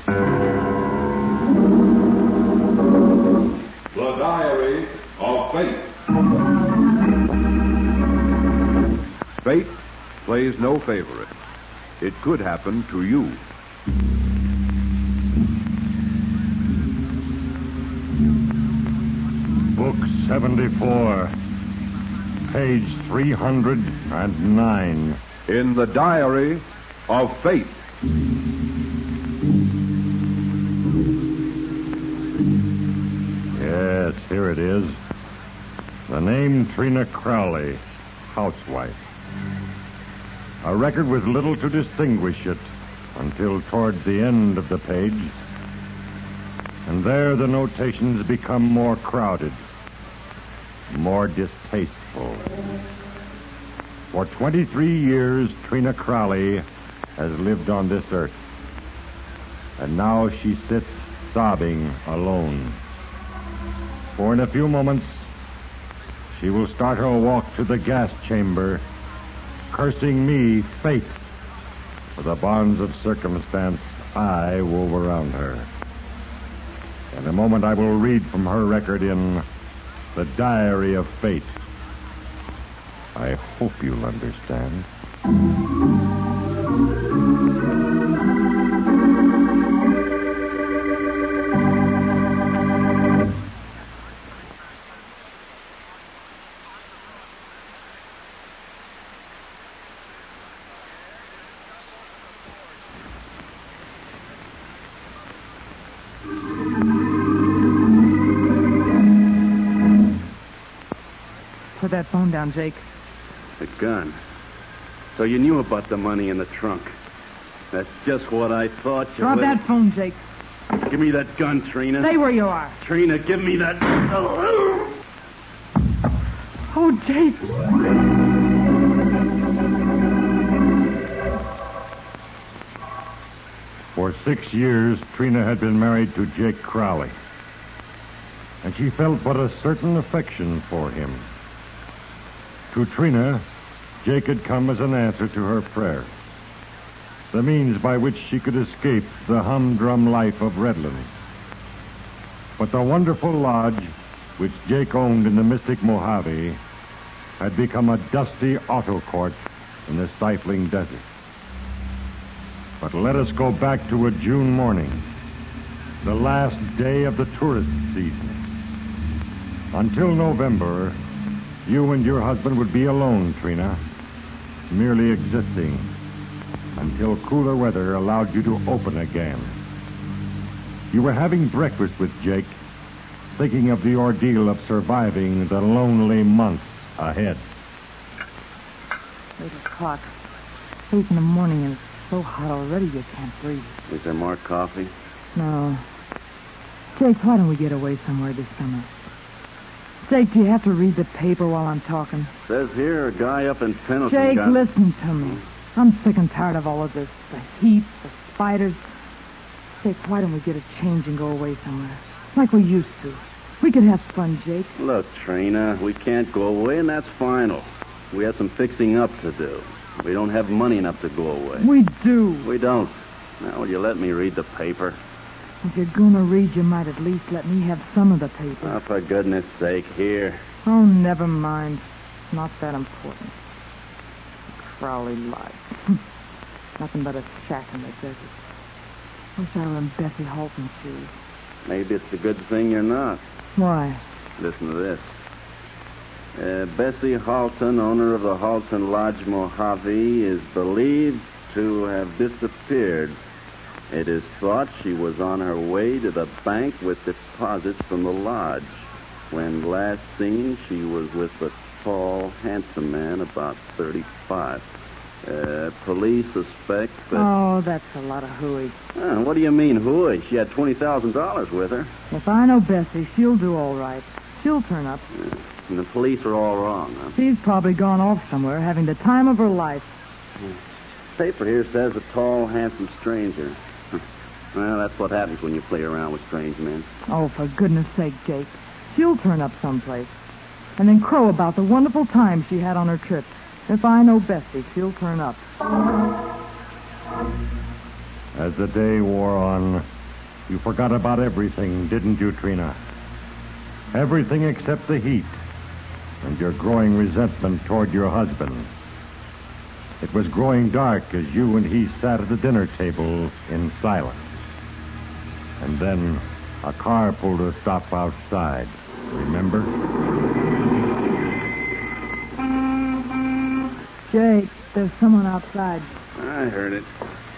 The Diary of Fate. Fate plays no favorite. It could happen to you. Book 74, page 309. In the Diary of Fate. Yes, here it is. The name Trina Crowley, housewife. A record with little to distinguish it until toward the end of the page. And there the notations become more crowded, more distasteful. For 23 years, Trina Crowley has lived on this earth. And now she sits sobbing alone. For in a few moments, she will start her walk to the gas chamber, cursing me, fate, for the bonds of circumstance I wove around her. In a moment, I will read from her record in The Diary of Fate. I hope you'll understand. Put that phone down, Jake. The gun. So you knew about the money in the trunk. That's just what I thought you Drop would. that phone, Jake. Give me that gun, Trina. Stay where you are. Trina, give me that. Oh, Jake. For 6 years, Trina had been married to Jake Crowley. And she felt but a certain affection for him. To Trina, Jake had come as an answer to her prayer. The means by which she could escape the humdrum life of Redlands. But the wonderful lodge, which Jake owned in the mystic Mojave, had become a dusty auto court in the stifling desert. But let us go back to a June morning, the last day of the tourist season. Until November, you and your husband would be alone, Trina, merely existing, until cooler weather allowed you to open again. You were having breakfast with Jake, thinking of the ordeal of surviving the lonely months ahead. 8 o'clock. 8 in the morning, and it's so hot already you can't breathe. Is there more coffee? No. Jake, why don't we get away somewhere this summer? Jake, do you have to read the paper while I'm talking? Says here a guy up in Pendleton Jake, got... listen to me. I'm sick and tired of all of this. The heat, the spiders. Jake, why don't we get a change and go away somewhere? Like we used to. We could have fun, Jake. Look, Trina, we can't go away, and that's final. We have some fixing up to do. We don't have money enough to go away. We do. We don't. Now, will you let me read the paper? If you're going to read, you might at least let me have some of the paper. Oh, for goodness sake, here. Oh, never mind. It's not that important. Crowley Lodge. Nothing but a shack in the desert. Wish I were in Bessie Halton's shoes. Maybe it's a good thing you're not. Why? Listen to this. Bessie Halton, owner of the Halton Lodge Mojave, is believed to have disappeared. It is thought she was on her way to the bank with deposits from the lodge. When last seen, she was with a tall, handsome man, about 35. Police suspect that... Oh, that's a lot of hooey. What do you mean, hooey? She had $20,000 with her. If I know Bessie, she'll do all right. She'll turn up. And the police are all wrong, huh? She's probably gone off somewhere, having the time of her life. Paper here says a tall, handsome stranger. Well, that's what happens when you play around with strange men. Oh, for goodness sake, Jake. She'll turn up someplace. And then crow about the wonderful time she had on her trip. If I know Bessie, she'll turn up. As the day wore on, you forgot about everything, didn't you, Trina? Everything except the heat and your growing resentment toward your husband. It was growing dark as you and he sat at the dinner table in silence. And then a car pulled to a stop outside. Remember? Jake, there's someone outside. I heard it.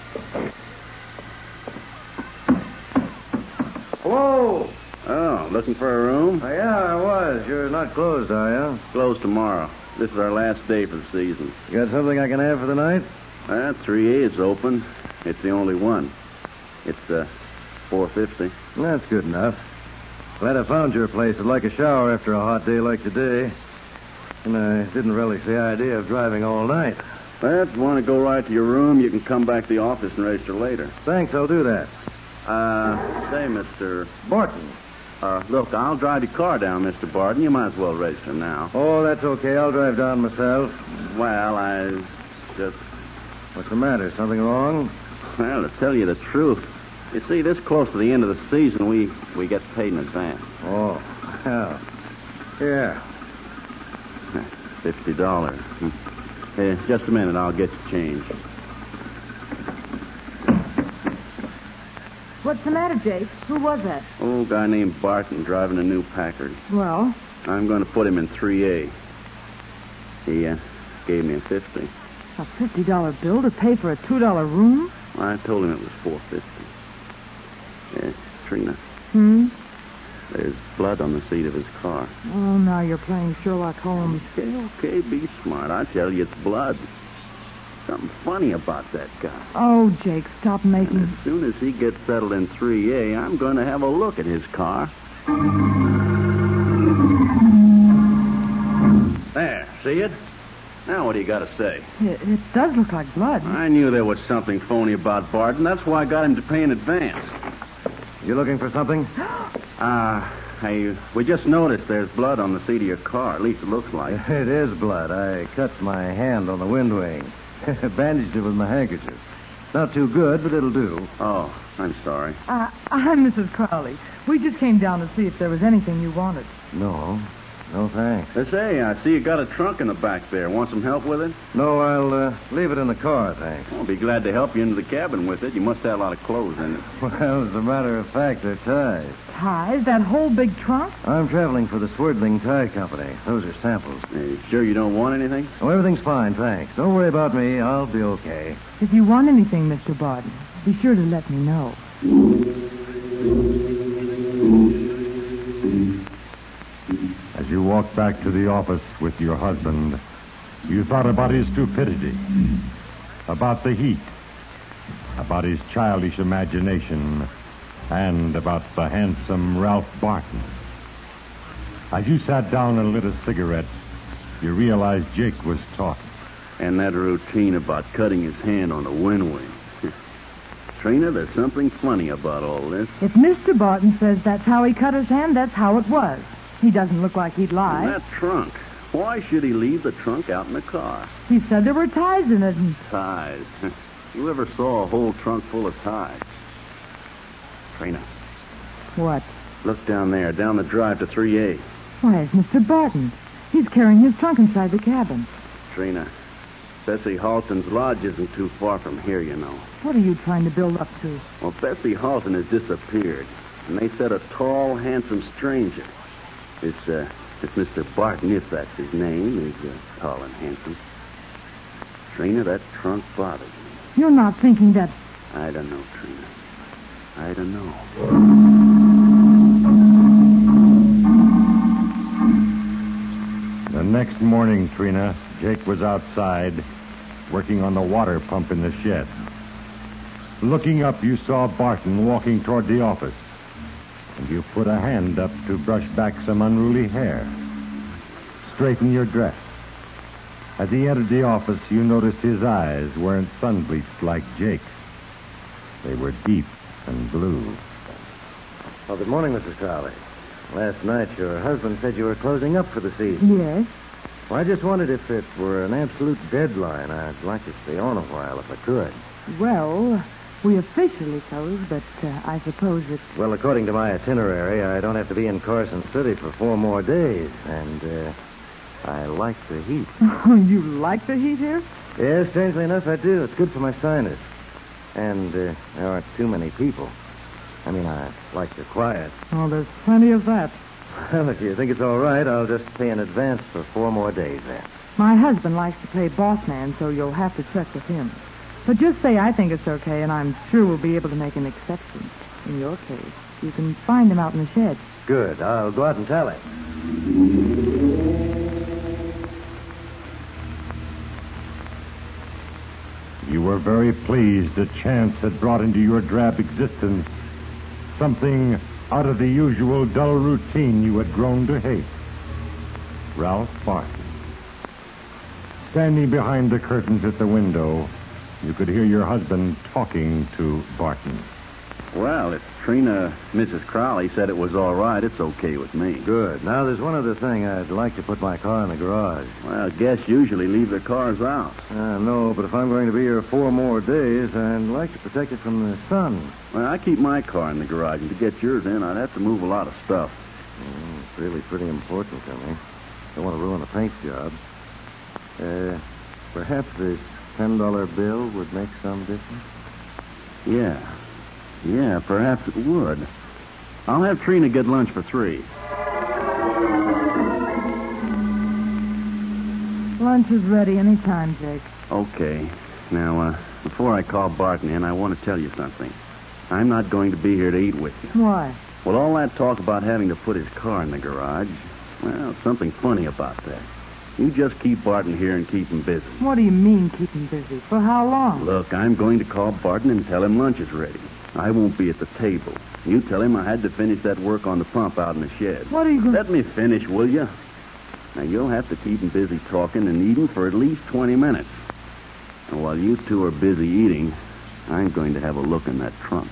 Hello? Oh, looking for a room? Yeah, I was. You're not closed, are you? Closed tomorrow. This is our last day for the season. You got something I can have for the night? 3A is open. It's the only one. It's $4.50. That's good enough. Glad I found your place. I'd like a shower after a hot day like today. And I didn't relish the idea of driving all night. If you want to go right to your room, you can come back to the office and register later. Thanks, I'll do that. Say, Mr. Barton. Look, I'll drive your car down, Mr. Barton. You might as well register now. Oh, that's okay. I'll drive down myself. Well, I just... What's the matter? Something wrong? Well, to tell you the truth, you see, this close to the end of the season, we get paid in advance. Oh, yeah. Yeah. $50. Hey, just a minute. I'll get you change. What's the matter, Jake? Who was that? Oh, a guy named Barton driving a new Packard. Well, I'm going to put him in 3A. He gave me a $50. a $50 bill to pay for a $2 room? I told him it was $4.50. Trina, there's blood on the seat of his car. Oh, now you're playing Sherlock Holmes. Okay, be smart. I tell you, it's blood. Something funny about that guy. Oh, Jake, stop making... As soon as he gets settled in 3A, I'm going to have a look at his car. There, see it? Now what do you got to say? It does look like blood. I knew there was something phony about Barton. That's why I got him to pay in advance. You looking for something? Hey, we just noticed there's blood on the seat of your car. At least it looks like. It is blood. I cut my hand on the wind wing. Bandaged it with my handkerchief. Not too good, but it'll do. Oh, I'm sorry. I'm Mrs. Crowley. We just came down to see if there was anything you wanted. No, thanks. Say, I see you got a trunk in the back there. Want some help with it? No, I'll leave it in the car, thanks. I'll be glad to help you into the cabin with it. You must have a lot of clothes in it. Well, as a matter of fact, they're ties. Ties? That whole big trunk? I'm traveling for the Swerdling Tie Company. Those are samples. You sure you don't want anything? Oh, everything's fine, thanks. Don't worry about me. I'll be okay. If you want anything, Mr. Barton, be sure to let me know. As you walked back to the office with your husband, you thought about his stupidity, about the heat, about his childish imagination, and about the handsome Ralph Barton. As you sat down and lit a cigarette, you realized Jake was talking. And that routine about cutting his hand on the wind wing. Trina, there's something funny about all this. If Mr. Barton says that's how he cut his hand, that's how it was. He doesn't look like he'd lie. And that trunk. Why should he leave the trunk out in the car? He said there were ties in it. And... Ties. You ever saw a whole trunk full of ties? Trina. What? Look down there, down the drive to 3A. Why, it's Mr. Barton. He's carrying his trunk inside the cabin. Trina, Bessie Halton's lodge isn't too far from here, you know. What are you trying to build up to? Well, Bessie Halton has disappeared, and they said a tall, handsome stranger. It's Mr. Barton, if that's his name, is tall and handsome. Trina, that trunk bothers me. You're not thinking that... I don't know, Trina. I don't know. The next morning, Trina, Jake was outside working on the water pump in the shed. Looking up, you saw Barton walking toward the office, and you put a hand up to brush back some unruly hair, straighten your dress. As he entered the office, you noticed his eyes weren't sun-bleached like Jake's. They were deep and blue. Well, good morning, Mrs. Crowley. Last night, your husband said you were closing up for the season. Yes? Well, I just wondered if it were an absolute deadline. I'd like to stay on a while if I could. Well, We officially close, but I suppose it's... Well, according to my itinerary, I don't have to be in Carson City for 4 more days. And I like the heat. You like the heat here? Yeah, strangely enough, I do. It's good for my sinus. And there aren't too many people. I mean, I like the quiet. Oh, there's plenty of that. Well, if you think it's all right, I'll just pay in advance for 4 more days then. My husband likes to play boss man, so you'll have to check with him. But just say I think it's okay, and I'm sure we'll be able to make an exception. In your case, you can find him out in the shed. Good. I'll go out and tell him. You were very pleased that chance had brought into your drab existence something out of the usual dull routine you had grown to hate. Ralph Barton. Standing behind the curtains at the window, you could hear your husband talking to Barton. Well, if Mrs. Crowley said it was all right, it's okay with me. Good. Now, there's one other thing. I'd like to put my car in the garage. Well, guests usually leave their cars out. No, but if I'm going to be here 4 more days, I'd like to protect it from the sun. Well, I keep my car in the garage, and to get yours in, I'd have to move a lot of stuff. It's really pretty important to me. Don't want to ruin a paint job. Perhaps this $10 bill would make some difference? Yeah, perhaps it would. I'll have Trina get lunch for 3. Lunch is ready any time, Jake. Okay. Now, before I call Barton in, I want to tell you something. I'm not going to be here to eat with you. Why? Well, all that talk about having to put his car in the garage, well, something funny about that. You just keep Barton here and keep him busy. What do you mean, keep him busy? For how long? Look, I'm going to call Barton and tell him lunch is ready. I won't be at the table. You tell him I had to finish that work on the pump out in the shed. What are you going to... Let me finish, will you? Now, you'll have to keep him busy talking and eating for at least 20 minutes. And while you two are busy eating, I'm going to have a look in that trunk.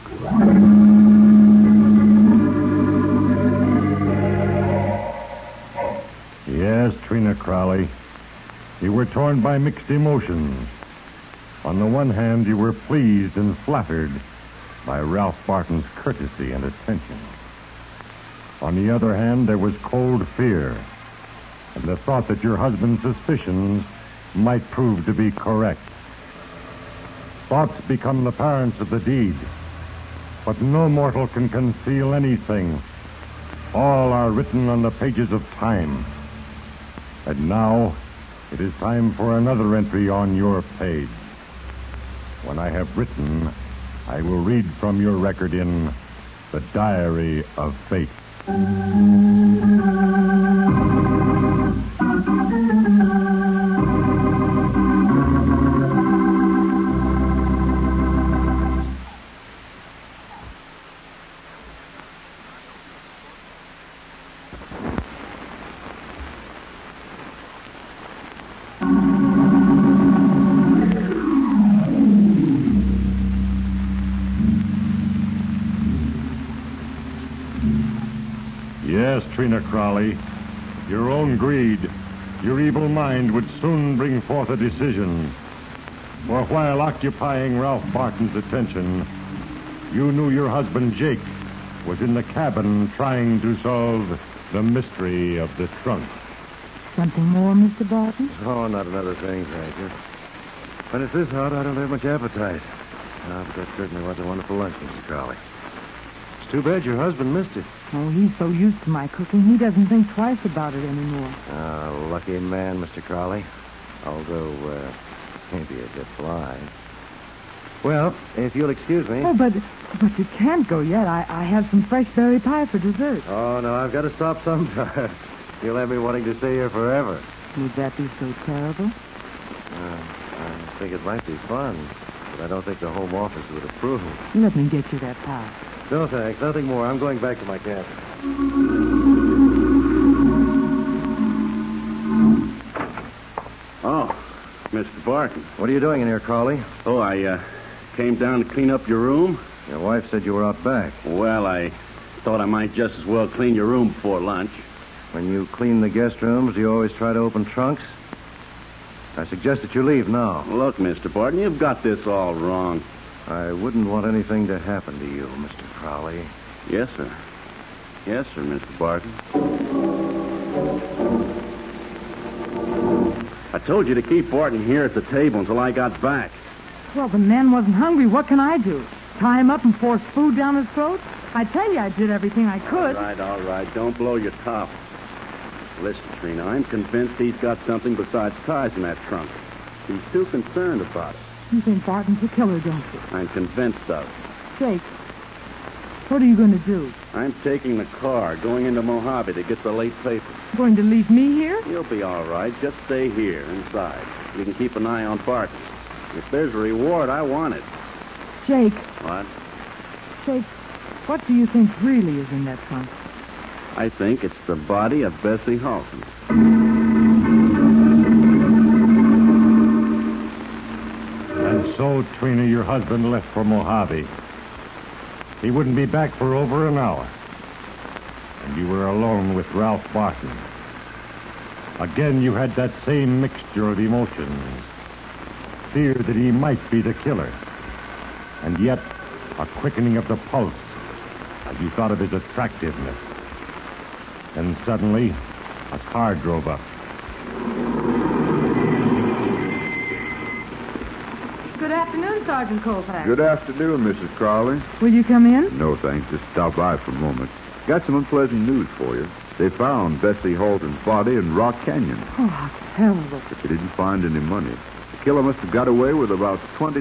Yes, Trina Crowley. You were torn by mixed emotions. On the one hand, you were pleased and flattered by Ralph Barton's courtesy and attention. On the other hand, there was cold fear and the thought that your husband's suspicions might prove to be correct. Thoughts become the parents of the deed, but no mortal can conceal anything. All are written on the pages of time. And now, it is time for another entry on your page. When I have written, I will read from your record in The Diary of Fate. Yes, Trina Crowley, your own greed, your evil mind would soon bring forth a decision. For while occupying Ralph Barton's attention, you knew your husband, Jake, was in the cabin trying to solve the mystery of the trunk. Something more, Mr. Barton? Oh, not another thing, thank you. When it's this hot, I don't have much appetite. But that certainly was a wonderful lunch, Mrs. Crowley. It's too bad your husband missed it. Oh, he's so used to my cooking, he doesn't think twice about it anymore. Lucky man, Mr. Crowley. Although, maybe a bit blind. Well, if you'll excuse me... Oh, but you can't go yet. I have some fresh berry pie for dessert. Oh, no, I've got to stop sometime. You'll have me wanting to stay here forever. Would that be so terrible? I think it might be fun, but I don't think the Home Office would approve. Let me get you that pie. No, thanks. Nothing more. I'm going back to my cabin. Oh, Mr. Barton. What are you doing in here, Crowley? Oh, I came down to clean up your room. Your wife said you were out back. Well, I thought I might just as well clean your room before lunch. When you clean the guest rooms, do you always try to open trunks? I suggest that you leave now. Look, Mr. Barton, you've got this all wrong. I wouldn't want anything to happen to you, Mr. Crowley. Yes, sir. Yes, sir, Mr. Barton. I told you to keep Barton here at the table until I got back. Well, the man wasn't hungry. What can I do? Tie him up and force food down his throat? I tell you, I did everything I could. All right. Don't blow your top. Listen, Trina, I'm convinced he's got something besides ties in that trunk. He's too concerned about it. You think Barton's a killer, don't you? I'm convinced of it. Jake, what are you going to do? I'm taking the car, going into Mojave to get the late paper. Going to leave me here? You'll be all right. Just stay here, inside. You can keep an eye on Barton. If there's a reward, I want it. Jake. What? Jake, what do you think really is in that trunk? I think it's the body of Bessie Halton. And so, Trina, your husband left for Mojave. He wouldn't be back for over an hour. And you were alone with Ralph Barton. Again, you had that same mixture of emotions. Fear that he might be the killer. And yet, a quickening of the pulse as you thought of his attractiveness. And suddenly, a car drove up. Good afternoon, Sergeant Colfax. Good afternoon, Mrs. Crowley. Will you come in? No, thanks. Just stop by for a moment. Got some unpleasant news for you. They found Bessie Halton's body in Rock Canyon. Oh, how terrible. But they didn't find any money. The killer must have got away with about $20,000.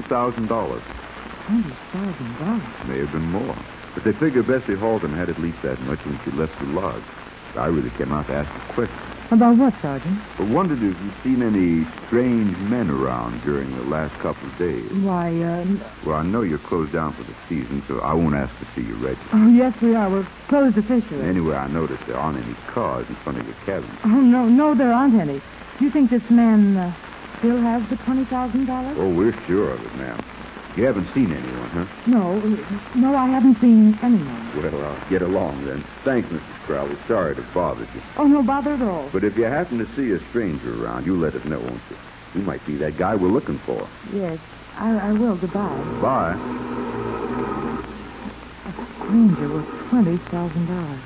$20,000? May have been more. But they figure Bessie Halton had at least that much when she left the lodge. I really came out to ask a question. About what, Sergeant? I wondered if you'd seen any strange men around during the last couple of days. Why, Well, I know you're closed down for the season, so I won't ask to see you register. Oh, yes, we are. We're closed officially. Anyway, I noticed there aren't any cars in front of your cabin. Oh, no, there aren't any. Do you think this man still has the $20,000? Oh, we're sure of it, ma'am. You haven't seen anyone, huh? No, I haven't seen anyone. Well, I'll get along then. Thanks, Mrs. Crowley. Sorry to bother you. Oh, no bother at all. But if you happen to see a stranger around, you let us know, won't you? He might be that guy we're looking for. Yes, I will. Goodbye. Bye. A stranger with $20,000.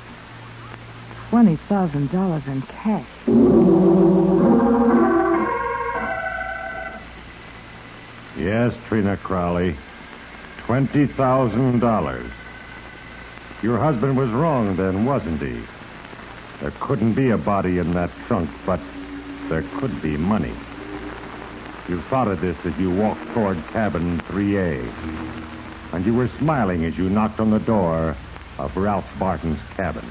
$20,000 in cash. Yes, Trina Crowley. $20,000. Your husband was wrong then, wasn't he? There couldn't be a body in that trunk, but there could be money. You thought of this as you walked toward cabin 3A. And you were smiling as you knocked on the door of Ralph Barton's cabin.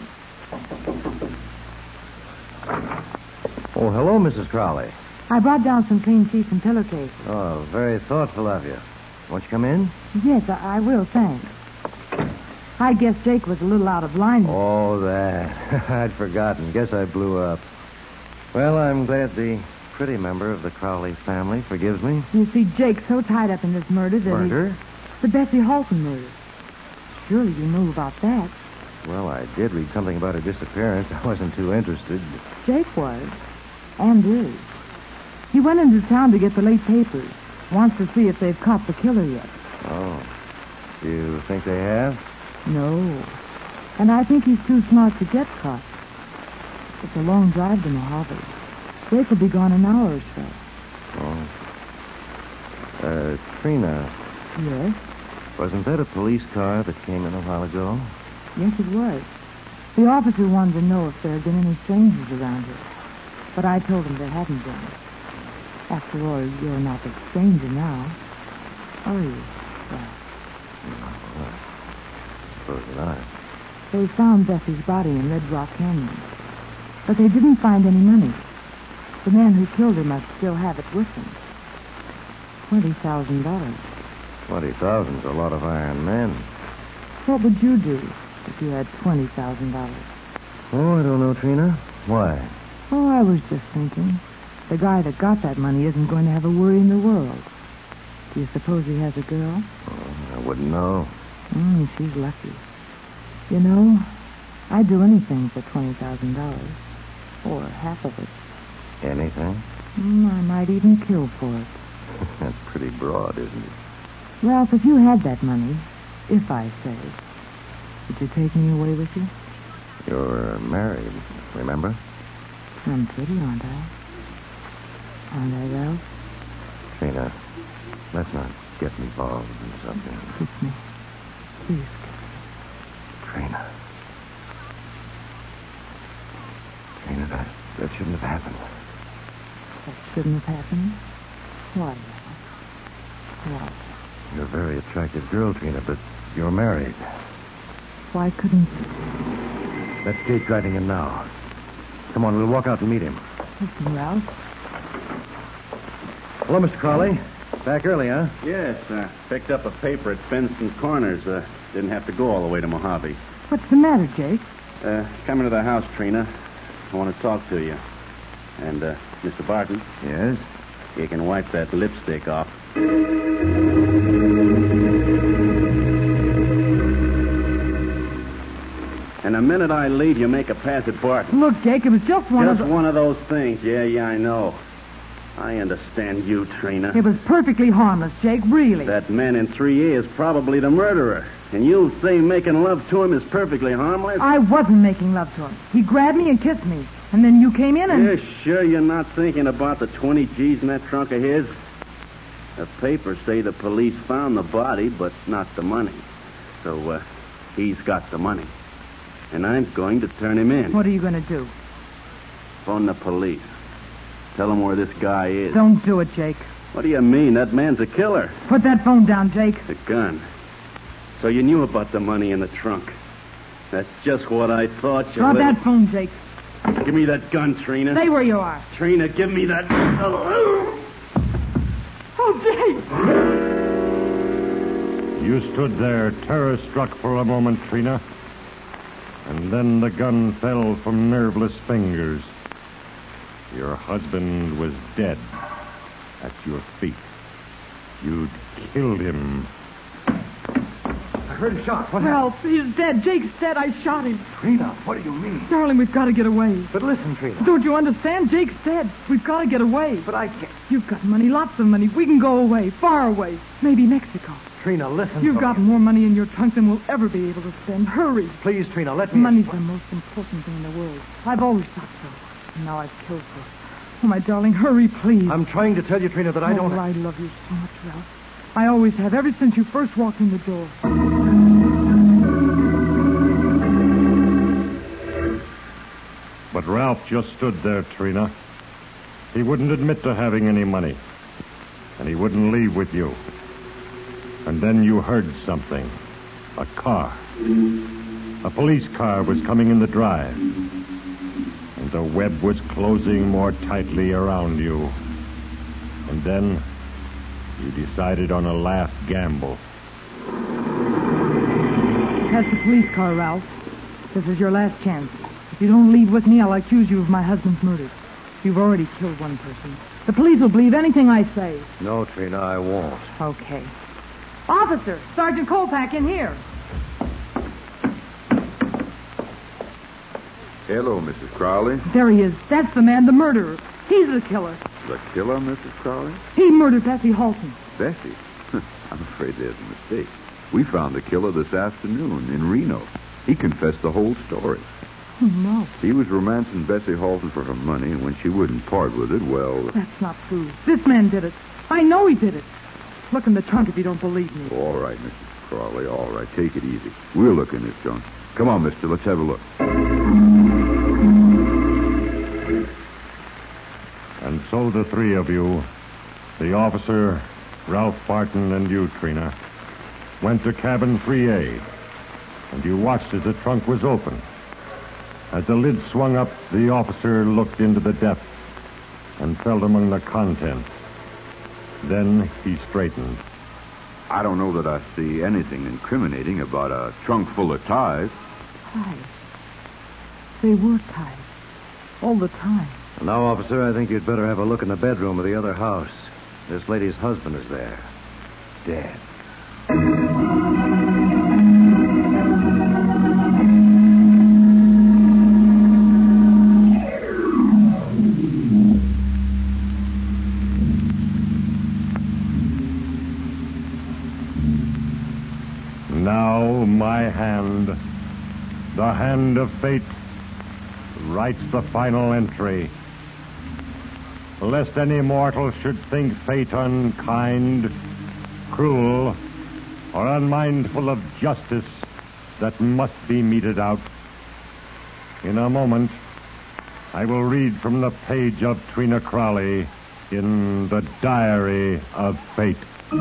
Oh, hello, Mrs. Crowley. I brought down some clean sheets and pillowcases. Oh, very thoughtful of you. Won't you come in? Yes, I will, thanks. I guess Jake was a little out of line. Oh, that. I'd forgotten. Guess I blew up. Well, I'm glad the pretty member of the Crowley family forgives me. You see, Jake's so tied up in this murder that Murder? The Bessie Halton murder. Surely you knew about that. Well, I did read something about her disappearance. I wasn't too interested. Jake was. And is. He went into town to get the late papers. Wants to see if they've caught the killer yet. Oh. Do you think they have? No. And I think he's too smart to get caught. It's a long drive to Mojave. Jake will be gone an hour or so. Oh. Trina, Yes? wasn't that a police car that came in a while ago? Yes, it was. The officer wanted to know if there had been any strangers around here. But I told him there hadn't been. After all, you're not a stranger now. Are you? Well, Suppose not. they found Bessie's body in Red Rock Canyon. But they didn't find any money. The man who killed her must still have it with him. $20,000. 20,000's a lot of iron men. What would you do if you had $20,000? Oh, I don't know, Trina. Why? Oh, I was just thinking. The guy that got that money isn't going to have a worry in the world. Do you suppose he has a girl? Oh, I wouldn't know. She's lucky. You know, I'd do anything for $20,000. Or half of it. Anything? I might even kill for it. That's pretty broad, isn't it? Ralph, if you had that money, if I say, would you take me away with you? You're married, remember? I'm pretty, aren't I? Aren't I, Ralph? Trina, let's not get involved in something. Kiss me. Please. Trina. Trina, that shouldn't have happened. That shouldn't have happened. Why, Ralph? Why? You're a very attractive girl, Trina, but you're married. Why couldn't... That's Jake driving in now. Come on, we'll walk out and meet him. Listen, Ralph. Hello, Mr. Crowley. Back early, huh? Yes, picked up a paper at Fenton Corners. Didn't have to go all the way to Mojave. What's the matter, Jake? Come into the house, Trina. I want to talk to you. And, Mr. Barton, Yes? you can wipe that lipstick off. And the minute I leave, you make a pass at Barton. Look, Jake, it was just one Just of the... one of those things. Yeah, I know. I understand you, Trina. It was perfectly harmless, Jake, really. That man in 3A is probably the murderer. And you say making love to him is perfectly harmless? I wasn't making love to him. He grabbed me and kissed me. And then you came in and... You're sure you're not thinking about the 20 G's in that trunk of his? The papers say the police found the body, but not the money. So, he's got the money. And I'm going to turn him in. What are you going to do? Phone the police. Tell them where this guy is. Don't do it, Jake. What do you mean? That man's a killer. Put that phone down, Jake. The gun. So you knew about the money in the trunk. That's just what I thought you Drop that phone, Jake. Give me that gun, Trina. Stay where you are. Trina, give me that... Oh, Jake! You stood there, terror-struck for a moment, Trina. And then the gun fell from nerveless fingers. Your husband was dead at your feet. You'd killed him. I heard a shot. What happened? Ralph, he's dead. Jake's dead. I shot him. Trina, what do you mean? Darling, we've got to get away. But listen, Trina. Don't you understand? Jake's dead. We've got to get away. But I can't. You've got money, lots of money. We can go away, far away. Maybe Mexico. Trina, listen. You've got more money in your trunk than we'll ever be able to spend. Hurry. Please, Trina, let me... Money's the most important thing in the world. I've always thought so. And now I've killed her. Oh, my darling, hurry, please. I'm trying to tell you, Trina, that I don't... I love you so much, Ralph. I always have, ever since you first walked in the door. But Ralph just stood there, Trina. He wouldn't admit to having any money. And he wouldn't leave with you. And then you heard something. A car. A police car was coming in the drive. And the web was closing more tightly around you. And then you decided on a last gamble. That's the police car, Ralph. This is your last chance. If you don't leave with me, I'll accuse you of my husband's murder. You've already killed one person. The police will believe anything I say. No, Trina, I won't. Okay. Officer, Sergeant Kolpak in here. Hello, Mrs. Crowley. There he is. That's the man, the murderer. He's the killer. The killer, Mrs. Crowley? He murdered Bessie Halton. Bessie? I'm afraid there's a mistake. We found the killer this afternoon in Reno. He confessed the whole story. Oh, no. He was romancing Bessie Halton for her money, and when she wouldn't part with it, well... That's not true. This man did it. I know he did it. Look in the trunk if you don't believe me. All right, Mrs. Crowley, all right. Take it easy. We'll look in this trunk. Come on, mister. Let's have a look. And so the three of you, the officer, Ralph Barton, and you, Trina, went to cabin 3A. And you watched as the trunk was open. As the lid swung up, the officer looked into the depths and felt among the contents. Then he straightened. I don't know that I see anything incriminating about a trunk full of ties. Ties. They were ties. All the time. Now, officer, I think you'd better have a look in the bedroom of the other house. This lady's husband is there. Dead. the hand of fate writes the final entry. Lest any mortal should think fate unkind, cruel, or unmindful of justice that must be meted out. In a moment, I will read from the page of Trina Crowley in the Diary of Fate.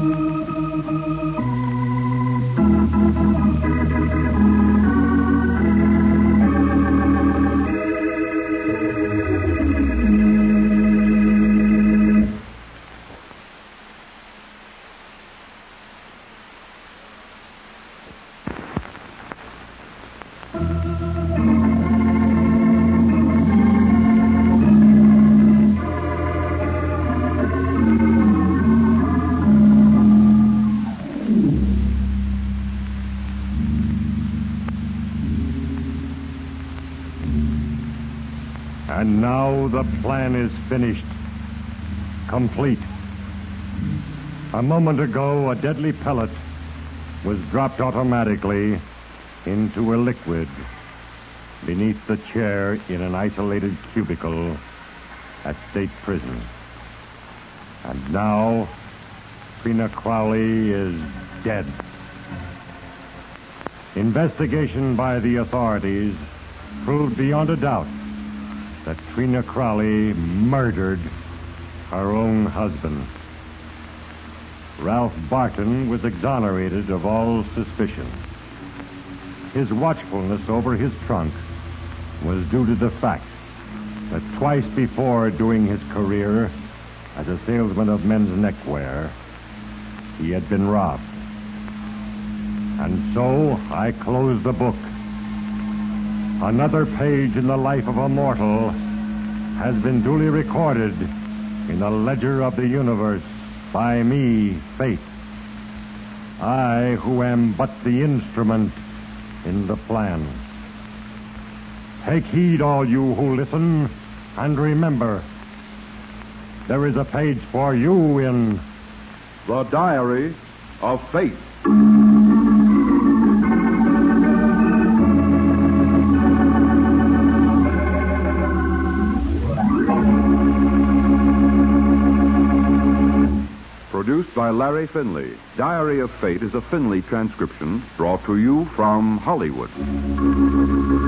And now the plan is finished. Complete. A moment ago, a deadly pellet was dropped automatically into a liquid beneath the chair in an isolated cubicle at State Prison. And now, Trina Crowley is dead. Investigation by the authorities proved beyond a doubt that Trina Crowley murdered her own husband. Ralph Barton was exonerated of all suspicion. His watchfulness over his trunk was due to the fact that twice before during his career as a salesman of men's neckwear, he had been robbed. And so I closed the book. Another page in the life of a mortal has been duly recorded in the ledger of the universe by me, Fate. I who am but the instrument in the plan. Take heed, all you who listen, and remember, there is a page for you in The Diary of Fate. Produced by Larry Finley. Diary of Fate is a Finley transcription brought to you from Hollywood.